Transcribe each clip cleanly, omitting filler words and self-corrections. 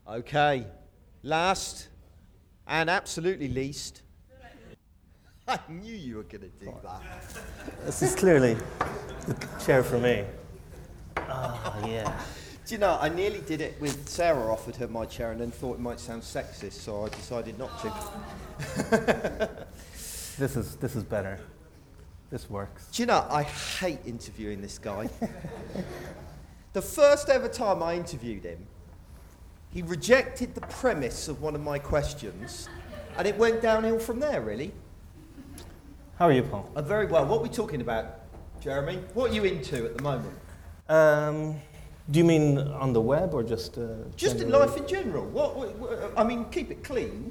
Okay, last and absolutely least. I knew you were going to do that. This is clearly the chair for me. Oh, yeah. Do you know, I nearly did it with Sarah offered her my chair and then thought it might sound sexist, so I decided not to. This is better. This works. Do you know, I hate interviewing this guy. The first ever time I interviewed him, he rejected the premise of one of my questions, and it went downhill from there, really. How are you, Paul? Very well. What are we talking about, Jeremy? What are you into at the moment? Do you mean on the web or just Just in generally? life in general. What, I mean, keep it clean.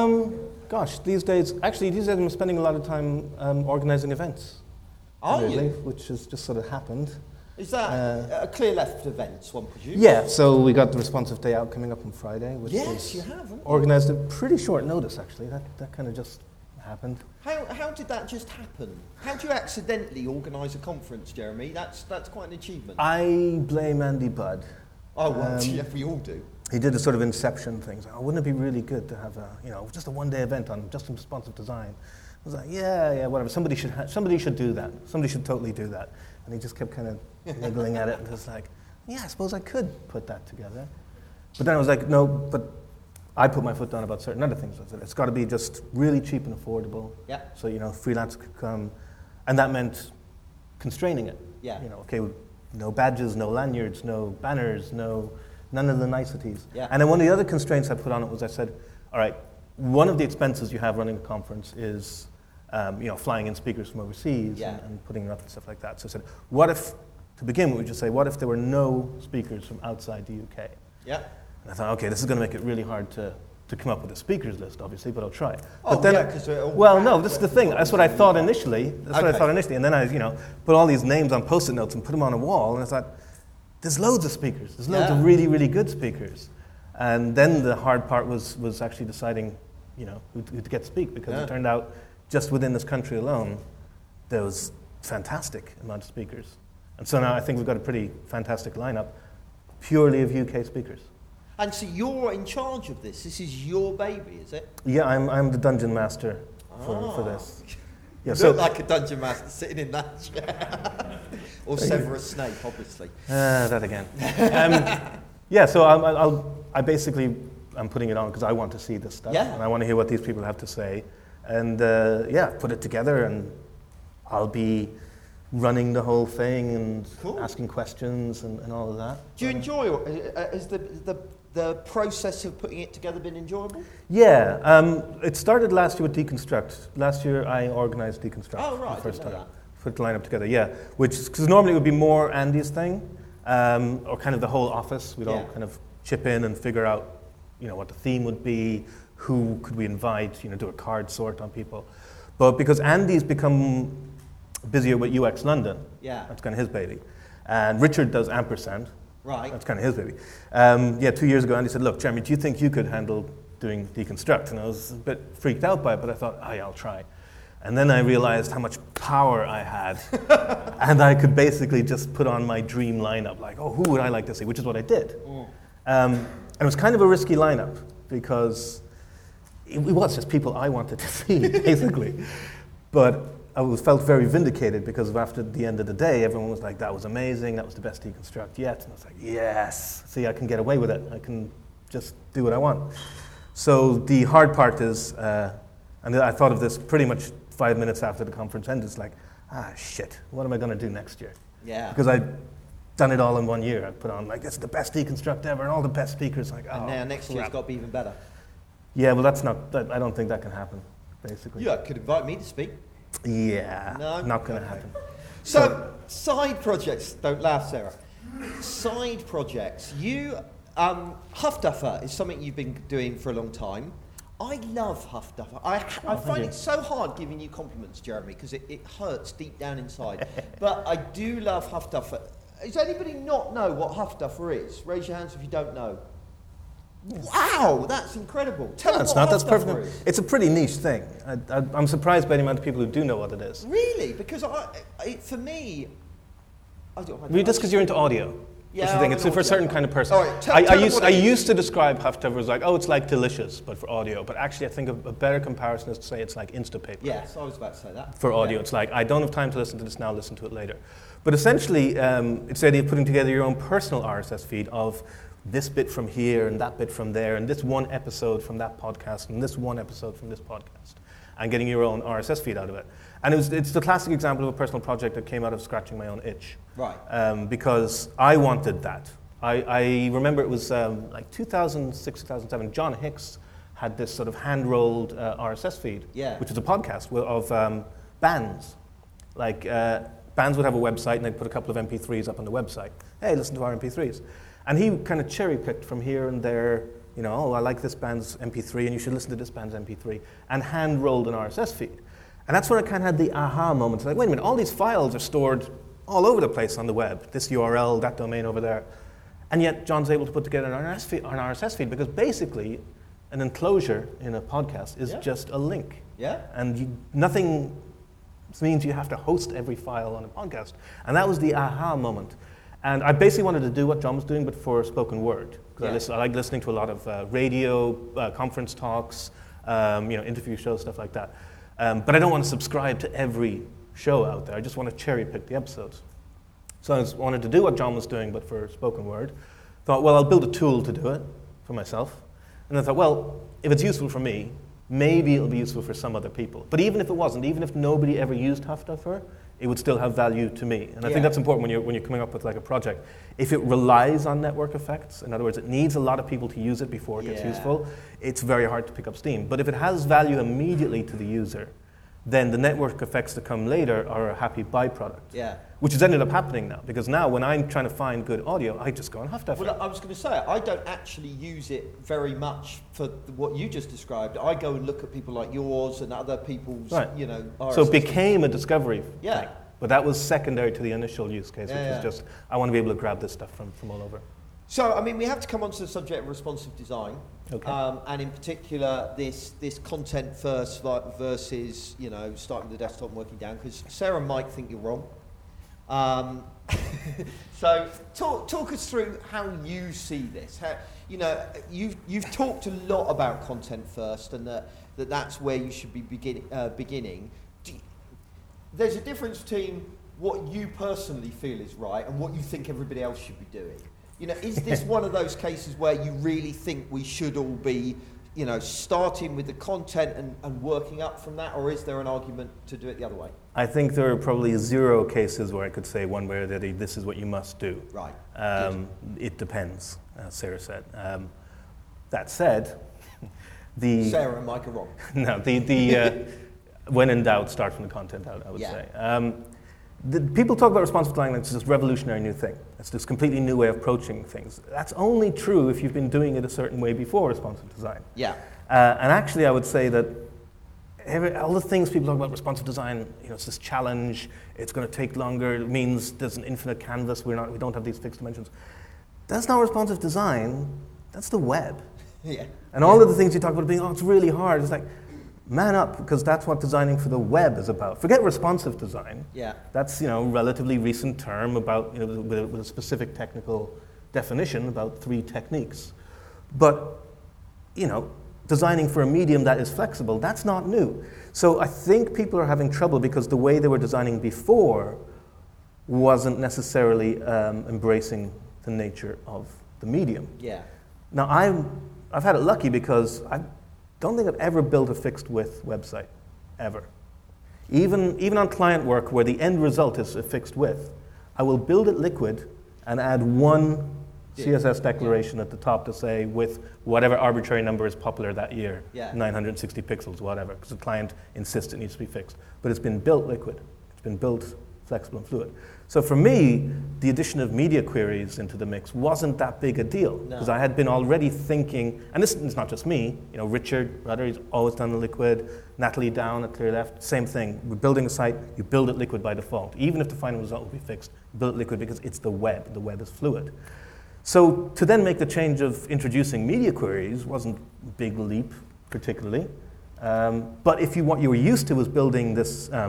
Gosh, these days I'm spending a lot of time organising events. Are really, you? Which has just sort of happened. Is that a Clear Left event, one presumes? Yeah, so we got the Responsive Day Out coming up on Friday, which Yes, was you have, haven't you? organised at pretty short notice, actually. That kind of just happened. How did that just happen? How do you accidentally organise a conference, Jeremy? That's quite an achievement. I blame Andy Budd. Oh, well, yeah, we all do. He did a sort of Inception thing. So, wouldn't it be really good to have just a one-day event on just responsive design? I was like, yeah, whatever. Somebody should do that. Somebody should totally do that. And he just kept kind of niggling at it, and was like, yeah, I suppose I could put that together. But then I was like, no, but I put my foot down about certain other things. I said, it's got to be just really cheap and affordable. Yeah. So, freelance could come. And that meant constraining it. Yeah. Okay, no badges, no lanyards, no banners, none of the niceties. Yeah. And then one of the other constraints I put on it was I said, all right, one of the expenses you have running a conference is, flying in speakers from overseas and putting them up and stuff like that. So I said, what if, to begin with, we just say, what if there were no speakers from outside the UK? Yeah. And I thought, okay, this is going to make it really hard to come up with a speakers list, obviously, but I'll try. Oh, but then, yeah, because this is the thing. That's what I thought initially. And then I, put all these names on Post-it notes and put them on a wall, and I thought, there's loads of speakers. There's loads of really, really good speakers. And then the hard part was actually deciding, who to get to speak, because it turned out just within this country alone, there was fantastic amount of speakers. And so now I think we've got a pretty fantastic lineup, purely of UK speakers. And so you're in charge of this. This is your baby, is it? Yeah, I'm the dungeon master for this. Yeah, you look like a dungeon master sitting in that chair. Or Severus Snape, obviously. That again. So I'm putting it on because I want to see this stuff. Yeah. And I want to hear what these people have to say. And put it together, and I'll be running the whole thing and asking questions and all of that. Do you enjoy it? Has the process of putting it together been enjoyable? Yeah. It started last year with Deconstruct. Last year I organised Deconstruct for the first time. Put the lineup together, because normally it would be more Andy's thing, or kind of the whole office. We'd all kind of chip in and figure out, what the theme would be, who could we invite, do a card sort on people. But because Andy's become busier with UX London, that's kind of his baby, and Richard does Ampersand, that's kind of his baby. 2 years ago, Andy said, look, Jeremy, do you think you could handle doing Deconstruct? And I was a bit freaked out by it, but I thought, I'll try. And then I realized how much power I had, and I could basically just put on my dream lineup, like, who would I like to see, which is what I did. And it was kind of a risky lineup, because it was just people I wanted to see, basically. But I felt very vindicated, because after the end of the day, everyone was like, that was amazing, that was the best Deconstruct yet. And I was like, yes, see, I can get away with it. I can just do what I want. So the hard part is, and I thought of this pretty much 5 minutes after the conference ended, it's like, shit, what am I going to do next year? Yeah. Because I'd done it all in 1 year. I put on, it's the best Deconstruct ever, and all the best speakers. And now next year's got to be even better. Yeah, well, I don't think that can happen, basically. You could invite me to speak. Yeah, not going to happen. So, side projects, don't laugh, Sarah. Side projects. Huff Duffer is something you've been doing for a long time. I love Huff Duffer. I find it so hard giving you compliments, Jeremy, because it hurts deep down inside. But I do love Huff Duffer. Does anybody not know what Huff Duffer is? Raise your hands if you don't know. Wow, that's incredible. Tell me what Huff Duffer is. It's a pretty niche thing. I'm surprised by the amount of people who do know what it is. Really? Because for me... Just because you're into audio. Yeah, that's the thing. It's for a certain kind of person. All right, I used to describe Huffduffer as like, oh, it's like Delicious, but for audio. But actually, I think a better comparison is to say it's like Instapaper. Yes, I was about to say that. For audio, it's like, I don't have time to listen to this now, listen to it later. But essentially, it's the idea of putting together your own personal RSS feed of this bit from here and that bit from there and this one episode from that podcast and this one episode from this podcast, and getting your own RSS feed out of it. And it's the classic example of a personal project that came out of scratching my own itch. Right. Because I wanted that. I remember it was like 2006, 2007, John Hicks had this sort of hand-rolled RSS feed, which was a podcast of bands. Like, bands would have a website and they'd put a couple of MP3s up on the website. Hey, listen to our MP3s. And he kind of cherry-picked from here and there, you know, oh, I like this band's MP3 and you should listen to this band's MP3, and hand-rolled an RSS feed. And that's when I kind of had the aha moment. Like, wait a minute, all these files are stored all over the place on the web, this URL, that domain over there. And yet John's able to put together an RSS feed because basically an enclosure in a podcast is just a link. Yeah. And nothing means you have to host every file on a podcast. And that was the aha moment. And I basically wanted to do what John was doing, but for spoken word. Because I like listening to a lot of radio, conference talks, interview shows, stuff like that. But I don't want to subscribe to every show out there. I just want to cherry pick the episodes. So I wanted to do what John was doing, but for spoken word. Thought, well, I'll build a tool to do it for myself. And I thought, well, if it's useful for me, maybe it'll be useful for some other people. But even if it wasn't, even if nobody ever used Huffduffer, it would still have value to me. And I think that's important when you're coming up with like a project. If it relies on network effects, in other words, it needs a lot of people to use it before it gets useful, it's very hard to pick up steam. But if it has value immediately to the user, then the network effects that come later are a happy byproduct. Yeah. Which has ended up happening now, because now when I'm trying to find good audio, I just go on Huffduffer. Well, I was going to say, I don't actually use it very much for what you just described. I go and look at people like yours and other people's, RSS. So it became a discovery thing. But that was secondary to the initial use case, which was just, I want to be able to grab this stuff from all over. So, I mean, we have to come on to the subject of responsive design. Okay. And in particular, this content first versus, starting with the desktop and working down, because Sarah might think you're wrong. So talk us through how you see this. How, you've talked a lot about content first, and that's where you should be beginning. There's a difference between what you personally feel is right and what you think everybody else should be doing. Is this one of those cases where you really think we should all be, starting with the content and working up from that, or is there an argument to do it the other way? I think there are probably 0 cases where I could say one way or the other, this is what you must do. Right. It depends, as Sarah said. That said, Sarah and Mike are wrong. No, when in doubt, start from the content out, I would say. People talk about responsive design like it's this revolutionary new thing. It's this completely new way of approaching things. That's only true if you've been doing it a certain way before responsive design. Yeah. And actually, I would say that all the things people talk about responsive design, it's this challenge, it's going to take longer, it means there's an infinite canvas, we don't have these fixed dimensions. That's not responsive design, that's the web. Yeah. And all of the things you talk about being, it's really hard, it's like, man up, because that's what designing for the web is about. Forget responsive design. Yeah. That's, relatively recent term about, with a specific technical definition about 3 techniques. But, designing for a medium that is flexible, that's not new. So I think people are having trouble because the way they were designing before wasn't necessarily embracing the nature of the medium. Yeah. Now, I've had it lucky because I don't think I've ever built a fixed width website, ever. Even on client work where the end result is a fixed width, I will build it liquid and add one CSS declaration at the top to say with whatever arbitrary number is popular that year, 960 pixels, whatever, because the client insists it needs to be fixed. But it's been built liquid. It's been built flexible and fluid. So for me, the addition of media queries into the mix wasn't that big a deal, because I had been already thinking, and this is not just me, Richard Rudder, he's always done the liquid, Natalie Down at ClearLeft, same thing. We're building a site, you build it liquid by default. Even if the final result will be fixed, build it liquid because it's the web is fluid. So to then make the change of introducing media queries wasn't a big leap, particularly. But if what you were used to was building this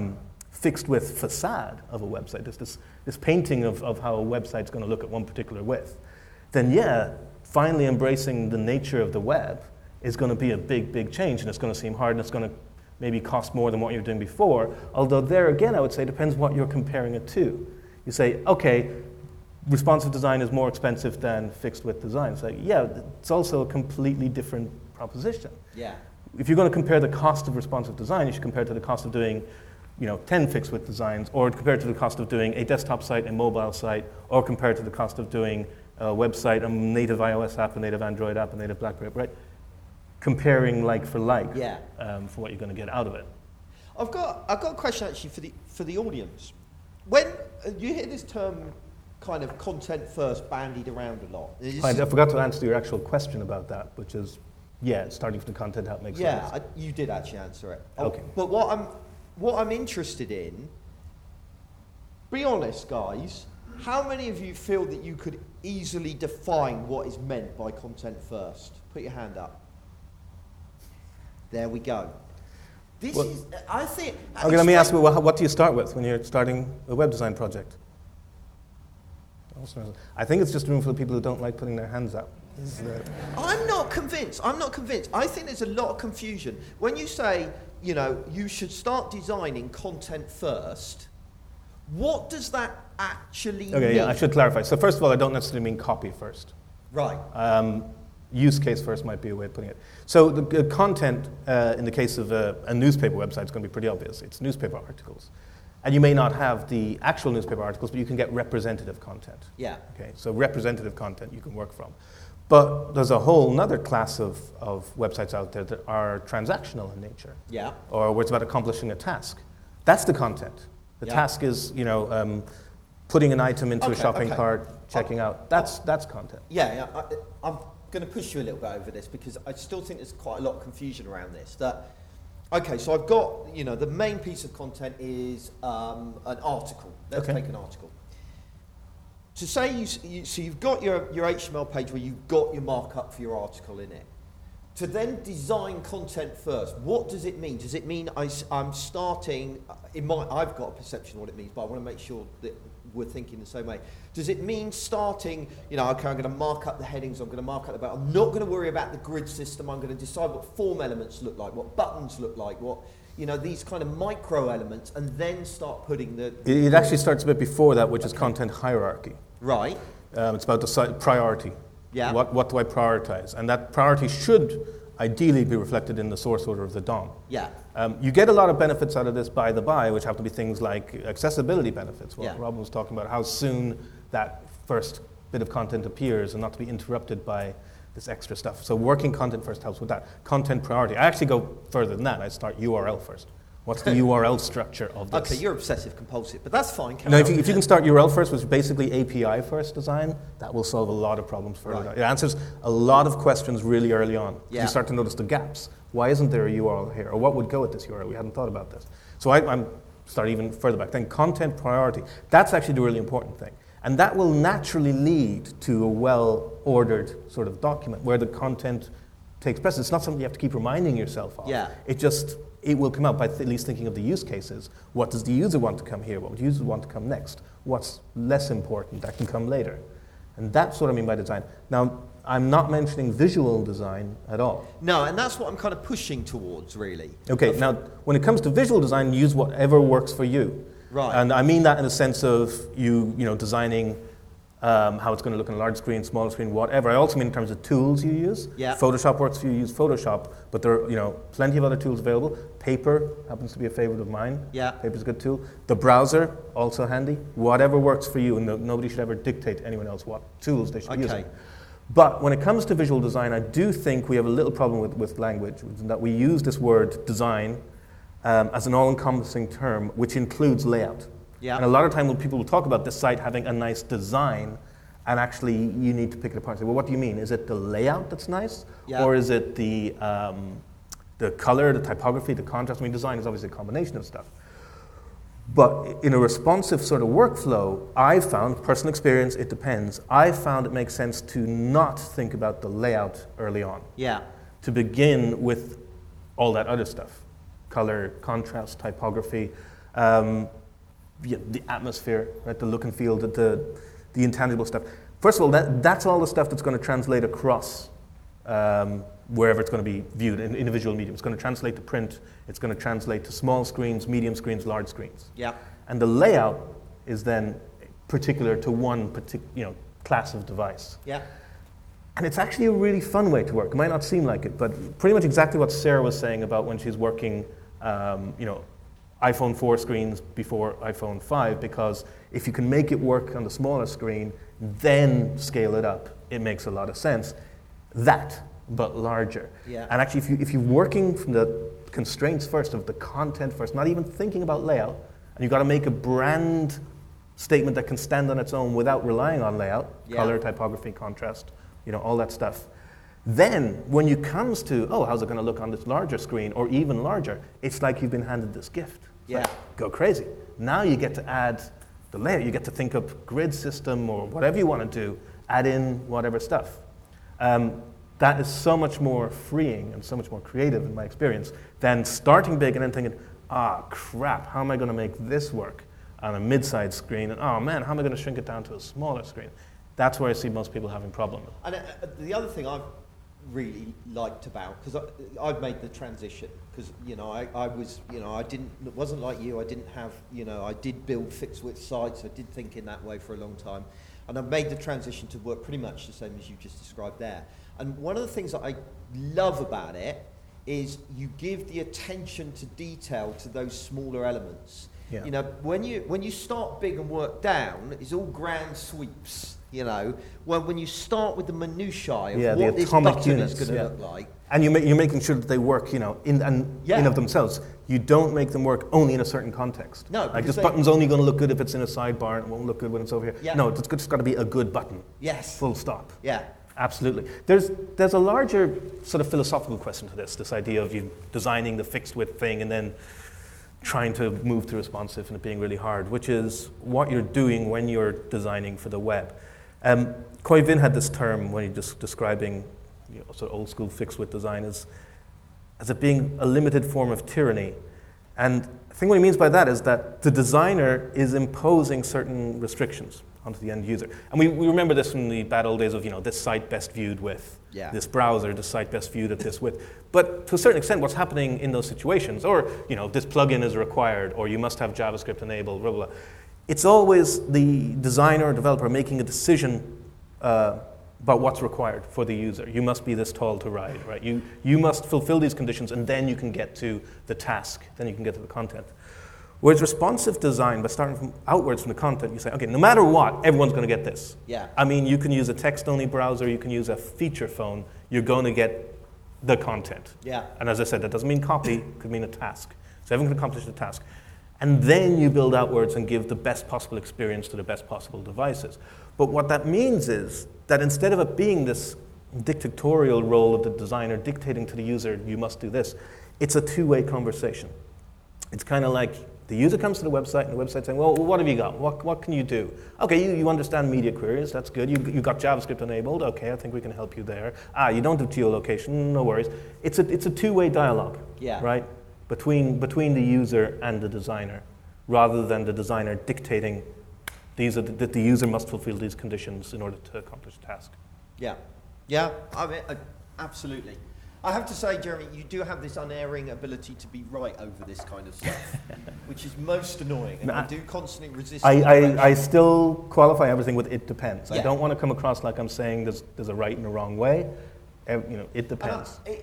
fixed width facade of a website, this painting of how a website's going to look at one particular width, then yeah, finally embracing the nature of the web is going to be a big, big change, and it's going to seem hard, and it's going to maybe cost more than what you're doing before. Although there again, I would say, depends what you're comparing it to. You say, okay, responsive design is more expensive than fixed width design. It's like, yeah, it's also a completely different proposition. Yeah. If you're going to compare the cost of responsive design, you should compare it to the cost of doing 10 fixed width designs, or compare it to the cost of doing a desktop site, a mobile site, or compare it to the cost of doing a website, a native iOS app, a native Android app, a native BlackBerry app, right? Comparing like for like, for what you're going to get out of it. I've got a question actually for the audience. When you hear this term kind of content first bandied around a lot. I forgot to answer your actual question about that, which is, starting from the content how it makes sense. Yeah, you did actually answer it. Okay. But what I'm interested in, be honest guys, how many of you feel that you could easily define what is meant by content first? Put your hand up. There we go. I think... Okay, let me ask you, what do you start with when you're starting a web design project? I think it's just room for the people who don't like putting their hands up. I'm not convinced. I think there's a lot of confusion. When you say, you should start designing content first, what does that actually mean? Okay, I should clarify. So first of all, I don't necessarily mean copy first. Right. Use case first might be a way of putting it. So the content, in the case of a newspaper website, is going to be pretty obvious. It's newspaper articles. And you may not have the actual newspaper articles, but you can get representative content. Yeah. Okay, so representative content you can work from. But there's a whole other class of websites out there that are transactional in nature. Yeah. Or where it's about accomplishing a task. That's the content. The task is, putting an item into a shopping cart, checking out. That's content. Yeah, I'm going to push you a little bit over this because I still think there's quite a lot of confusion around this. So I've got, the main piece of content is an article. Let's take an article. To say you've got your HTML page where you've got your markup for your article in it. To then design content first, what does it mean? Does it mean I'm starting, I've got a perception of what it means, but I want to make sure that we're thinking the same way. Does it mean starting, okay, I'm going to mark up the headings, I'm going to mark up the button, I'm not going to worry about the grid system, I'm going to decide what form elements look like, what buttons look like, what, these kind of micro elements, and then start putting the... It actually starts a bit before that, which is content hierarchy. Right. It's about the priority. Yeah. What do I prioritize? And that priority should ideally be reflected in the source order of the DOM. Yeah. You get a lot of benefits out of this by the by, which have to be things like accessibility benefits. Robin was talking about how soon that first bit of content appears and not to be interrupted by this extra stuff. So working content first helps with that. Content priority. I actually go further than that. I start URL first. What's the URL structure of this? Okay, you're obsessive compulsive, but that's fine. Now, if you can start URL first, which is basically API first design, that will solve a lot of problems further down. It answers a lot of questions really early on. Yeah. You start to notice the gaps. Why isn't there a URL here? Or what would go with this URL? We hadn't thought about this. So I'm start even further back. Then content priority. That's actually the really important thing. And that will naturally lead to a well-ordered sort of document where the content takes precedence. It's not something you have to keep reminding yourself of. Yeah. It will come out by at least thinking of the use cases. What does the user want to come here? What would the user want to come next? What's less important that can come later? And that's what I mean by design. Now, I'm not mentioning visual design at all. No, and that's what I'm kind of pushing towards, really. Okay, now, when it comes to visual design, use whatever works for you. Right. And I mean that in the sense of you designing how it's going to look on a large screen, small screen, whatever. I also mean in terms of tools you use. Yeah. Photoshop works for you, use Photoshop, but there are plenty of other tools available. Paper happens to be a favorite of mine. Yeah. Paper's a good tool. The browser, also handy. Whatever works for you, and nobody should ever dictate to anyone else what tools they should be using. But when it comes to visual design, I do think we have a little problem with language, that we use this word design as an all-encompassing term, which includes layout. Yeah. And a lot of time when people will talk about this site having a nice design, and actually you need to pick it apart and say, well, what do you mean? Is it the layout that's nice? Yeah. Or is it the color, the typography, the contrast? I mean, design is obviously a combination of stuff. But in a responsive sort of workflow, I've found, personal experience, it depends, I've found it makes sense to not think about the layout early on. Yeah. To begin with all that other stuff. Color, contrast, typography. The atmosphere, right? The look and feel, the intangible stuff. First of all, that's all the stuff that's going to translate across wherever it's going to be viewed in individual medium. It's going to translate to print. It's going to translate to small screens, medium screens, large screens. Yeah. And the layout is then particular to one class of device. Yeah. And it's actually a really fun way to work. It might not seem like it, but pretty much exactly what Sarah was saying about when she's working, iPhone 4 screens before iPhone 5, because if you can make it work on the smaller screen, then scale it up, it makes a lot of sense. That, but larger. Yeah. And actually, if you're working from the constraints first, of the content first, not even thinking about layout, and you've got to make a brand statement that can stand on its own without relying on layout, color, typography, contrast, all that stuff. Then, when it comes to, how's it going to look on this larger screen, or even larger, it's like you've been handed this gift. Go crazy. Now you get to add the layer. You get to think of grid system or whatever you want to do, add in whatever stuff. That is so much more freeing and so much more creative in my experience than starting big and then thinking, crap, how am I going to make this work on a mid-sized screen? And how am I going to shrink it down to a smaller screen? That's where I see most people having problems. And the other thing I've really liked about, because I've made the transition, because I was, it wasn't like you. I didn't have, I did build fixed width sites. I did think in that way for a long time, and I've made the transition to work pretty much the same as you just described there. And one of the things that I love about it is you give the attention to detail to those smaller elements. Yeah. When you start big and work down, it's all grand sweeps. When you start with the minutiae of what this button is going to look like, and you're making sure that they work, in of themselves. You don't make them work only in a certain context. No, like this button's only going to look good if it's in a sidebar, and it won't look good when it's over here. Yeah. No, it's just got to be a good button. Yes. Full stop. Yeah. Absolutely. There's a larger sort of philosophical question to this idea of you designing the fixed width thing and then trying to move to responsive and it being really hard, which is what you're doing when you're designing for the web. Khoi Vinh had this term when he was describing sort of old school fixed width design as it being a limited form of tyranny. And I think what he means by that is that the designer is imposing certain restrictions onto the end user. And we remember this from the bad old days of, this site best viewed with this browser, this site best viewed at this width. But to a certain extent, what's happening in those situations, or, this plugin is required, or you must have JavaScript enabled, blah, blah, blah. It's always the designer or developer making a decision about what's required for the user. You must be this tall to ride, right? You must fulfill these conditions, and then you can get to the task, then you can get to the content. Whereas responsive design, by starting outwards from the content, you say, okay, no matter what, everyone's going to get this. Yeah. I mean, you can use a text-only browser, you can use a feature phone, you're going to get the content. Yeah. And as I said, that doesn't mean copy, it could mean a task. So everyone can accomplish the task. And then you build outwards and give the best possible experience to the best possible devices. But what that means is that instead of it being this dictatorial role of the designer dictating to the user, you must do this, it's a two-way conversation. It's kind of like the user comes to the website, and the website's saying, well, what have you got? What can you do? Okay, you understand media queries, that's good. You got JavaScript enabled, okay, I think we can help you there. You don't do geolocation, no worries. It's a two-way dialogue, right? Between the user and the designer, rather than the designer dictating that the user must fulfill these conditions in order to accomplish the task. Yeah, I mean, absolutely. I have to say, Jeremy, you do have this unerring ability to be right over this kind of stuff, which is most annoying, and I do constantly resist. I still qualify everything with "it depends." I don't want to come across like I'm saying there's a right and a wrong way. It depends. It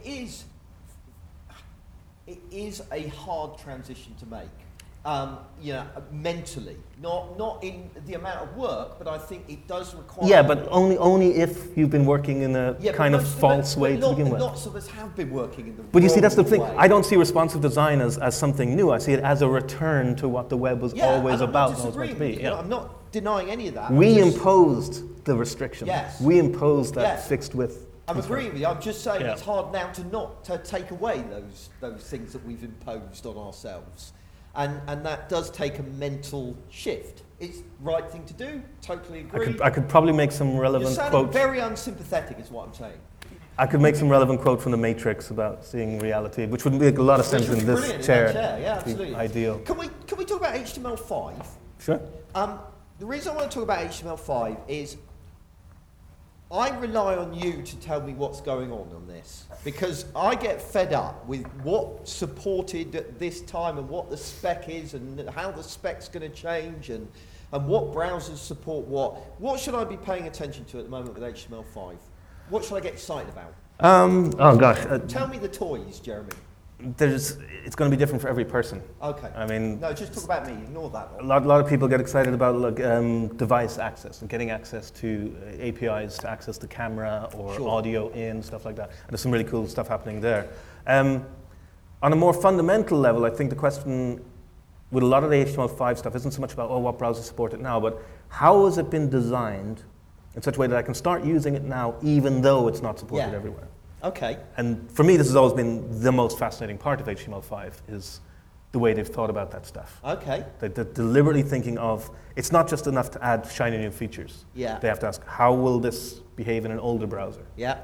is a hard transition to make. Mentally, not in the amount of work, but I think it does require. Yeah, but only if you've been working in a kind of false way to begin with. Lots of us have been working in the. But you see, that's the thing. I don't see responsive design as something new. I see it as a return to what the web was always about and was meant to be. I'm not denying any of that. We imposed the restriction. Yes. We imposed that fixed width. I'm agreeing with you. I'm just saying it's hard now to take away those things that we've imposed on ourselves. And that does take a mental shift. It's the right thing to do, totally agree. I could probably make some relevant You're quotes. Very unsympathetic is what I'm saying. I could make some relevant quote from The Matrix about seeing reality, which would make a lot of sense in this chair. Yeah, absolutely. Ideal. Can we talk about HTML5? Sure. The reason I want to talk about HTML5 is I rely on you to tell me what's going on this, because I get fed up with what's supported at this time and what the spec is and how the spec's going to change and what browsers support what. What should I be paying attention to at the moment with HTML5? What should I get excited about? Oh gosh. Tell me the toys, Jeremy. It's going to be different for every person. Okay. I mean, no, just talk about me. Ignore that one. A lot of people get excited about device access and getting access to APIs to access the camera or audio in, stuff like that. And there's some really cool stuff happening there. On a more fundamental level, I think the question with a lot of the HTML5 stuff isn't so much about, what browsers support it now, but how has it been designed in such a way that I can start using it now even though it's not supported everywhere. Okay. And for me, this has always been the most fascinating part of HTML5 is the way they've thought about that stuff. Okay. They're deliberately thinking of, it's not just enough to add shiny new features. Yeah. They have to ask, how will this behave in an older browser? Yeah.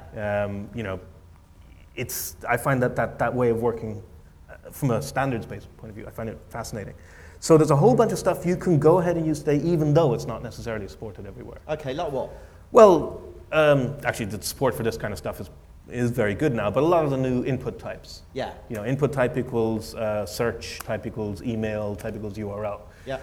I find that way of working from a standards-based point of view, I find it fascinating. So there's a whole bunch of stuff you can go ahead and use today, even though it's not necessarily supported everywhere. Okay, like what? Well, actually, the support for this kind of stuff is very good now, but a lot of the new input types. Yeah. Input type equals search, type equals email, type equals URL. Yeah.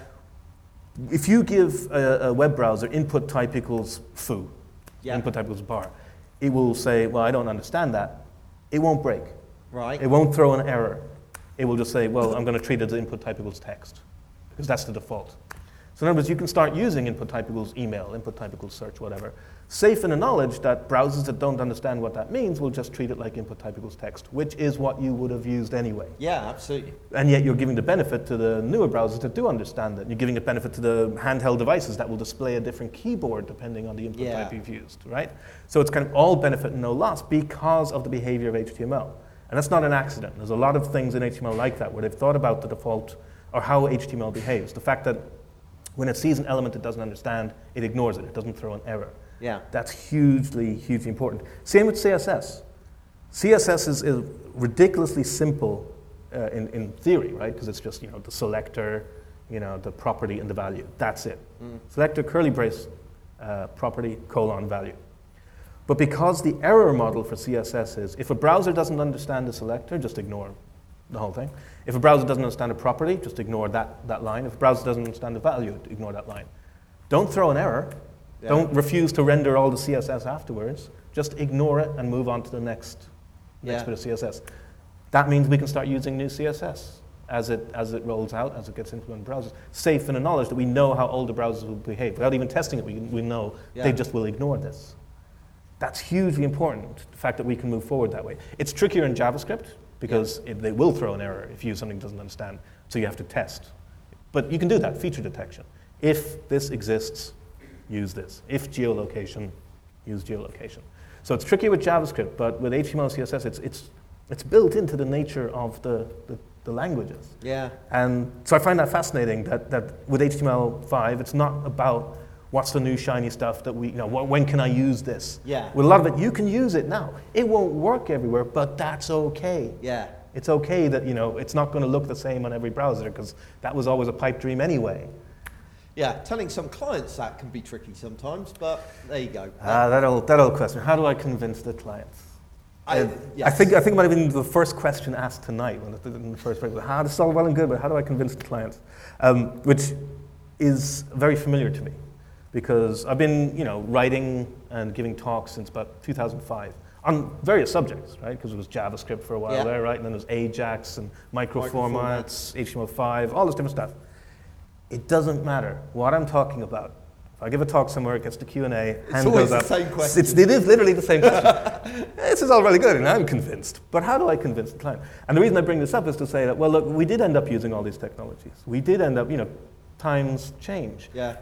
If you give a web browser input type equals foo, input type equals bar, it will say, well, I don't understand that. It won't break. Right. It won't throw an error. It will just say, well, I'm going to treat it as input type equals text, because that's the default. So in other words, you can start using input type equals email, input type equals search, whatever, safe in the knowledge that browsers that don't understand what that means will just treat it like input type equals text, which is what you would have used anyway. Yeah, absolutely. And yet you're giving the benefit to the newer browsers that do understand it. You're giving a benefit to the handheld devices that will display a different keyboard depending on the input type you've used, right? So it's kind of all benefit and no loss because of the behavior of HTML. And that's not an accident. There's a lot of things in HTML like that where they've thought about the default or how HTML behaves. The fact that when it sees an element it doesn't understand, it ignores it. It doesn't throw an error. Yeah. That's hugely, hugely important. Same with CSS. CSS is ridiculously simple in theory, right? Because it's just the selector, the property and the value. That's it. Selector, curly brace, property, colon, value. But because the error model for CSS is, if a browser doesn't understand the selector, just ignore the whole thing. If a browser doesn't understand a property, just ignore that line. If a browser doesn't understand the value, ignore that line. Don't throw an error. Yeah. Don't refuse to render all the CSS afterwards. Just ignore it and move on to the next bit of CSS. That means we can start using new CSS as it rolls out, as it gets implemented in browsers, safe in the knowledge that we know how older browsers will behave. Without even testing it, we know they just will ignore this. That's hugely important, the fact that we can move forward that way. It's trickier in JavaScript because they will throw an error if you use something it doesn't understand, so you have to test. But you can do that, feature detection. If this exists, use this. If geolocation, use geolocation. So it's tricky with JavaScript, but with HTML and CSS, it's built into the nature of the languages. Yeah. And so I find that fascinating that with HTML5, it's not about what's the new shiny stuff that when can I use this? Yeah. With a lot of it, you can use it now. It won't work everywhere, but that's okay. Yeah. It's okay that, it's not going to look the same on every browser because that was always a pipe dream anyway. Yeah, telling some clients that can be tricky sometimes, but there you go. That old question. How do I convince the clients? Yes. I think it might have been the first question asked tonight in the first break. How this is all well and good, but how do I convince the clients? Which is very familiar to me. Because I've been, writing and giving talks since about 2005 on various subjects, right? Because it was JavaScript for a while there, right? And then there was Ajax and microformats, HTML5, all this different stuff. It doesn't matter what I'm talking about. If I give a talk somewhere, it gets to Q&A, hand goes up. It's always the same question. It is literally the same question. This is all really good, and I'm convinced. But how do I convince the client? And the reason I bring this up is to say that, well, look, we did end up using all these technologies. We did end up, times change. Yeah.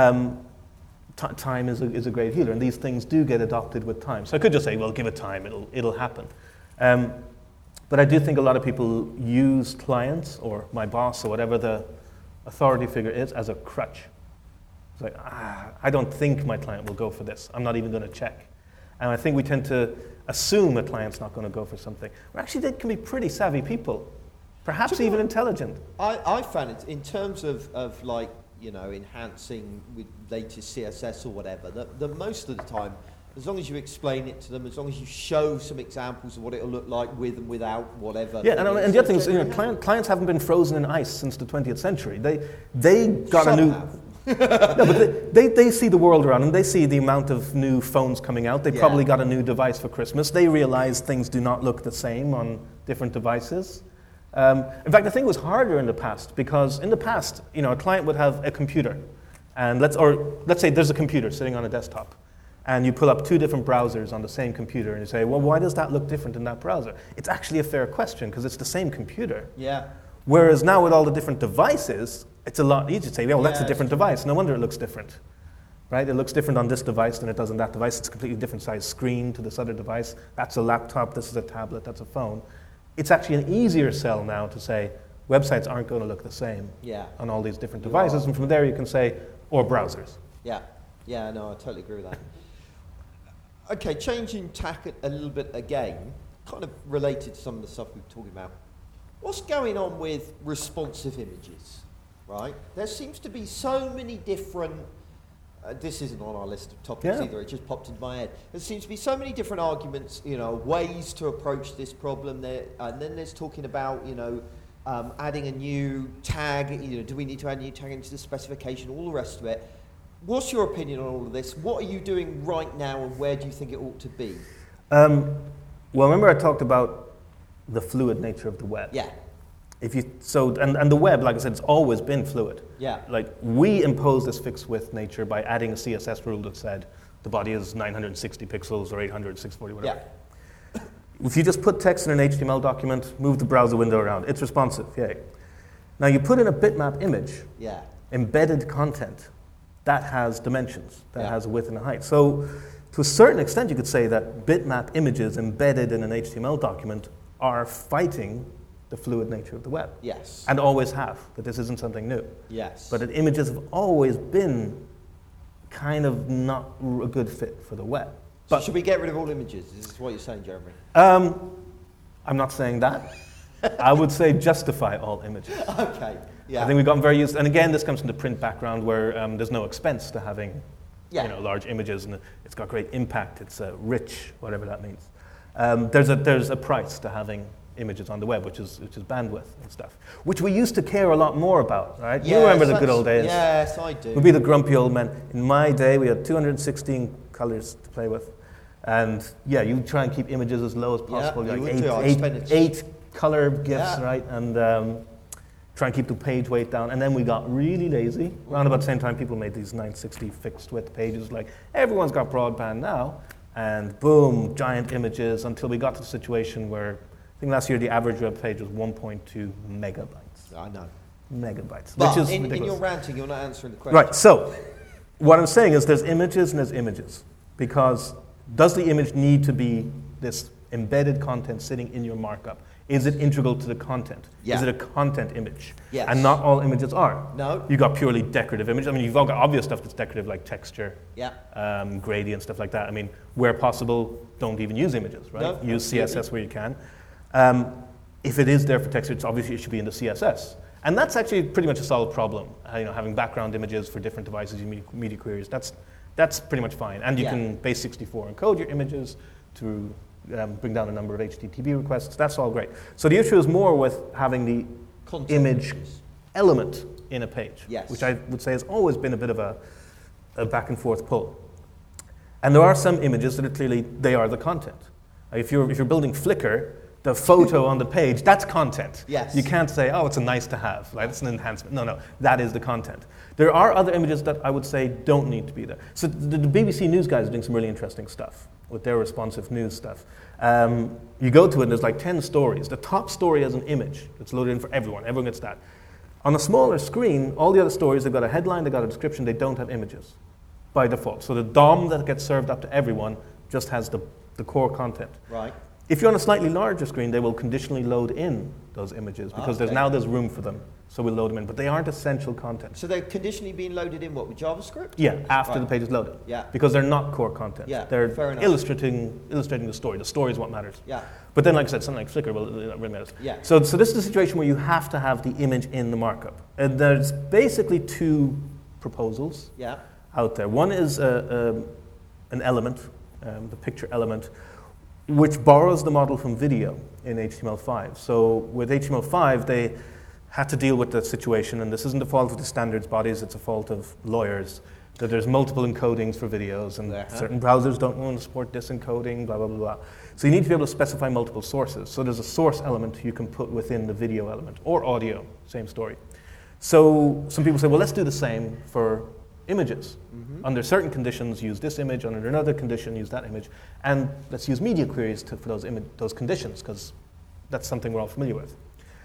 Time is a great healer, and these things do get adopted with time. So I could just say, well, give it time, it'll happen. But I do think a lot of people use clients or my boss or whatever the authority figure is as a crutch. It's like, I don't think my client will go for this. I'm not even going to check. And I think we tend to assume a client's not going to go for something. Well, actually, they can be pretty savvy people, perhaps even intelligent. I found it, in terms of like, you know, enhancing with latest CSS or whatever, that most of the time, as long as you explain it to them, as long as you show some examples of what it'll look like with and without whatever. Yeah, and the other thing is, you know, clients haven't been frozen in ice since the 20th century. They got Some a new... have. No, but they see the world around them. They see the amount of new phones coming out. They probably got a new device for Christmas. They realize things do not look the same on different devices. In fact, I think it was harder in the past, because in the past, you know, a client would have a computer, and let's say there's a computer sitting on a desktop, and you pull up two different browsers on the same computer, and you say, well, why does that look different in that browser? It's actually a fair question, because it's the same computer. Yeah. Whereas now with all the different devices, it's a lot easier to say, well, that's a different device. No wonder it looks different, right? It looks different on this device than it does on that device. It's a completely different size screen to this other device. That's a laptop, this is a tablet, that's a phone. It's actually an easier sell now to say websites aren't going to look the same on all these different devices. And from there you can say, or browsers. Yeah, yeah, no, I totally agree with that. Okay, changing tack a little bit again, kind of related to some of the stuff we've been talking about. What's going on with responsive images, right? There seems to be so many different, this isn't on our list of topics either, it just popped into my head. There seems to be so many different arguments, you know, ways to approach this problem there, and then there's talking about, you know, adding a new tag, you know, do we need to add a new tag into the specification, all the rest of it. What's your opinion on all of this? What are you doing right now, and where do you think it ought to be? Well, remember I talked about the fluid nature of the web. Yeah. And the web, like I said, it's always been fluid. Yeah. Like, we imposed this fixed width nature by adding a CSS rule that said the body is 960 pixels or 800, 640, whatever. Yeah. If you just put text in an HTML document, move the browser window around, it's responsive, yay. Now you put in a bitmap image, embedded content, that has dimensions, that has a width and a height. So to a certain extent, you could say that bitmap images embedded in an HTML document are fighting the fluid nature of the web. Yes. And always have, that this isn't something new. Yes. But that images have always been kind of not a good fit for the web. So should we get rid of all images? Is this what you're saying, Jeremy? I'm not saying that. I would say justify all images. Okay. Yeah. I think we've gotten very used, and again, this comes from the print background where there's no expense to having you know, large images, and it's got great impact. It's rich, whatever that means. There's a price to having images on the web, which is bandwidth and stuff, which we used to care a lot more about, right? Yes, you remember the good old days? Yes, I do. We'd be the grumpy old men. In my day, we had 216 colors to play with, and you try and keep images as low as possible. Like eight color GIFs, right? And try and keep the page weight down. And then we got really lazy. Around about the same time, people made these 960 fixed width pages. Like, everyone's got broadband now. And boom, giant images, until we got to the situation where, I think last year the average web page was 1.2 megabytes. I know. Megabytes. But which is in your ranting, you're not answering the question. Right, so what I'm saying is there's images and there's images. Because does the image need to be this embedded content sitting in your markup? Is it integral to the content? Yeah. Is it a content image? Yes. And not all images are. No. You've got purely decorative images. I mean, you've all got obvious stuff that's decorative, like texture, gradient, stuff like that. I mean, where possible, don't even use images, right? No, use CSS where you can. If it is there for texture, it should be in the CSS. And that's actually pretty much a solved problem. Having background images for different devices, media queries, that's pretty much fine. And you can base64 encode your images to bring down the number of HTTP requests. That's all great. So the issue is more with having the content image element in a page, which I would say has always been a bit of a back and forth pull. And there are some images that are clearly, they are the content. If you're building Flickr, the photo on the page, that's content. Yes. You can't say, oh, it's a nice to have, right? It's an enhancement. No, that is the content. There are other images that I would say don't need to be there. So the BBC News guys are doing some really interesting stuff with their responsive news stuff. You go to it and there's like 10 stories. The top story has an image that's loaded in for everyone. Everyone gets that. On a smaller screen, all the other stories, they've got a headline, they've got a description, they don't have images by default. So the DOM that gets served up to everyone just has the core content. Right. If you're on a slightly larger screen, they will conditionally load in those images because there's room for them. So we'll load them in, but they aren't essential content. So they're conditionally being loaded in what, with JavaScript? Yeah, after the page is loaded. Yeah. Because they're not core content. Yeah, they're fair enough. illustrating the story. The story is what matters. Yeah. But then, like I said, something like Flickr will really matters. Yeah. So this is a situation where you have to have the image in the markup. And there's basically two proposals out there. One is an element, the picture element, which borrows the model from video in HTML5. So with HTML5, they had to deal with the situation, and this isn't the fault of the standards bodies, it's a fault of lawyers, that there's multiple encodings for videos, and certain browsers don't want to support this encoding, blah, blah, blah, blah. So you need to be able to specify multiple sources. So there's a source element you can put within the video element, or audio, same story. So some people say, well, let's do the same for images. Under certain conditions, use this image. Under another condition, use that image. And let's use media queries for those conditions, because that's something we're all familiar with.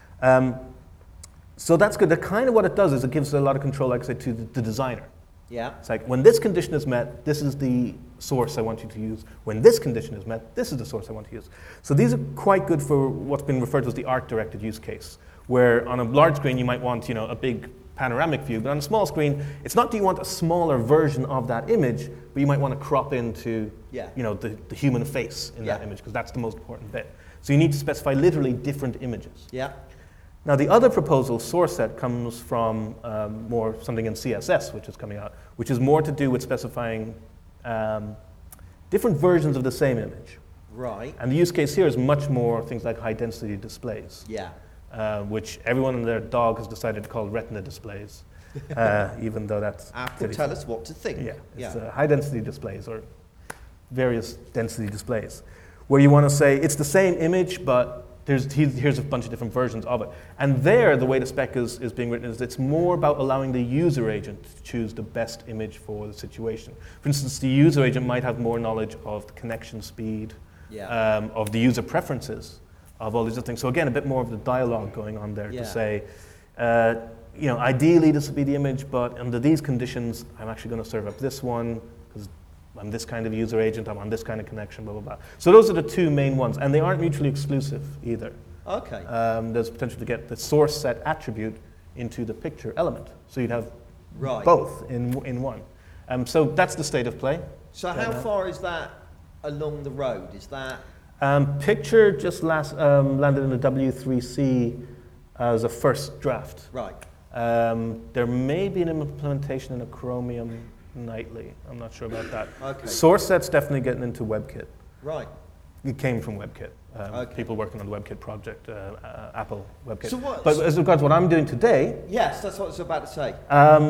So that's good. That kind of what it does is it gives a lot of control, like I said, to the designer. Yeah. It's like, when this condition is met, this is the source I want you to use. When this condition is met, this is the source I want to use. So these are quite good for what's been referred to as the art-directed use case, where on a large screen you might want, a big panoramic view, but on a small screen, it's not do you want a smaller version of that image, but you might want to crop into the human face in that image, because that's the most important bit. So you need to specify literally different images. Yeah. Now the other proposal, source set, comes from more something in CSS, which is coming out, which is more to do with specifying different versions of the same image. Right. And the use case here is much more things like high density displays. Yeah. Which everyone and their dog has decided to call retina displays, even though that's... Apple, tell us what to think. Yeah, it's high-density displays, or various density displays, where you want to say, it's the same image, but here's a bunch of different versions of it. And there, the way the spec is being written is it's more about allowing the user agent to choose the best image for the situation. For instance, the user agent might have more knowledge of the connection speed, of the user preferences, of all these other things. So again, a bit more of the dialogue going on there to say, ideally this would be the image, but under these conditions, I'm actually going to serve up this one because I'm this kind of user agent, I'm on this kind of connection, blah, blah, blah. So those are the two main ones, and they aren't mutually exclusive either. Okay. There's potential to get the source set attribute into the picture element. So you'd have both in one. So that's the state of play. So how far is that along the road? Is that... Picture just landed in the W3C as a first draft. Right. There may be an implementation in a Chromium Nightly. I'm not sure about that. Okay. Source set's definitely getting into WebKit. Right. It came from WebKit. People working on the WebKit project, Apple WebKit. So what, but as regards what I'm doing today... Yes, that's what I was about to say.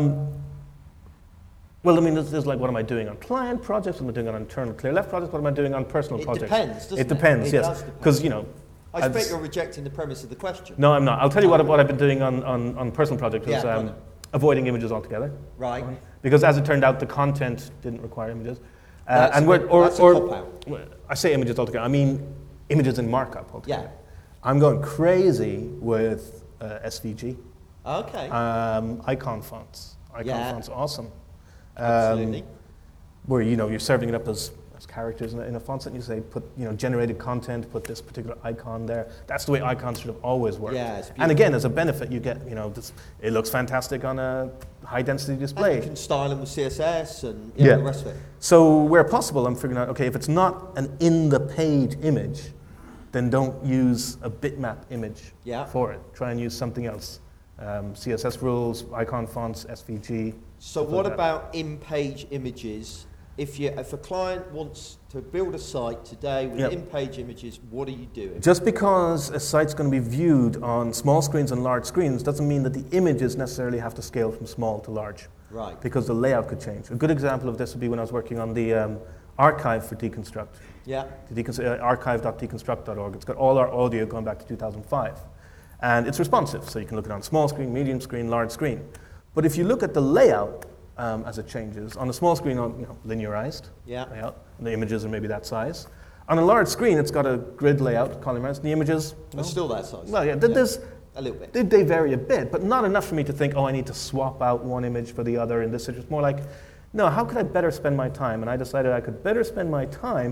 Well, I mean, there's like, what am I doing on client projects? What am I doing on internal clear left projects? What am I doing on personal projects? It depends, doesn't it? It depends, yes. Because, I expect you're rejecting the premise of the question. No, I'm not. I'll tell you what I've been doing on personal projects is avoiding images altogether. Right. Because as it turned out, the content didn't require images. That's a cop-out. I say images altogether, I mean images in markup altogether. Yeah. I'm going crazy with SVG. Okay. Icon fonts. Fonts are awesome. Absolutely. Where you're serving it up as characters in a font set, and you say put generated content, put this particular icon there. That's the way icons should have always worked. Yeah, it's beautiful. And again, as a benefit, you get it looks fantastic on a high density display. And you can style them with CSS and the rest of it. So where possible, I'm figuring out, okay, if it's not an in the page image, then don't use a bitmap image for it. Try and use something else. CSS rules, icon fonts, SVG. So what about in-page images? If a client wants to build a site today with in-page images, what are you doing? Just because a site's going to be viewed on small screens and large screens doesn't mean that the images necessarily have to scale from small to large. Right. Because the layout could change. A good example of this would be when I was working on the archive for Deconstruct. Yeah. Archive.deconstruct.org. It's got all our audio going back to 2005. And it's responsive, so you can look at it on small screen, medium screen, large screen. But if you look at the layout as it changes, on a small screen, linearized layout, and the images are maybe that size. On a large screen, it's got a grid layout, columnarized, and the images... They're still that size. Well, there's... A little bit. They vary a bit, but not enough for me to think, I need to swap out one image for the other in this. It's more like, no, how could I better spend my time? And I decided I could better spend my time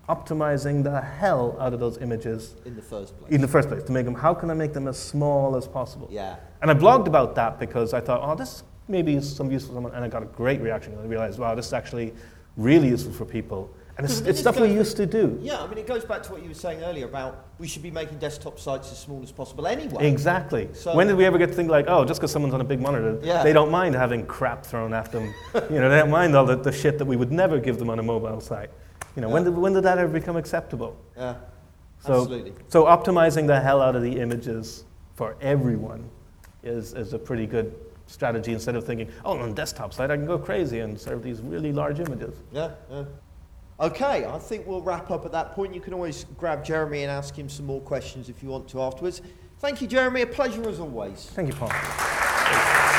optimizing the hell out of those images in the first place. To make them, how can I make them as small as possible? Yeah. And I blogged about that because I thought, oh, this maybe is some use for someone, and I got a great reaction. I realized, wow, this is actually really useful for people. And it's stuff we used to do. Yeah, I mean, it goes back to what you were saying earlier about we should be making desktop sites as small as possible anyway. Exactly. So when did we ever get to think like, oh, just because someone's on a big monitor, they don't mind having crap thrown at them. They don't mind all the shit that we would never give them on a mobile site. When did that ever become acceptable? Yeah, absolutely. So optimizing the hell out of the images for everyone is a pretty good strategy instead of thinking, oh, on a desktop site I can go crazy and serve these really large images. Yeah. Okay, I think we'll wrap up at that point. You can always grab Jeremy and ask him some more questions if you want to afterwards. Thank you, Jeremy. A pleasure as always. Thank you, Paul.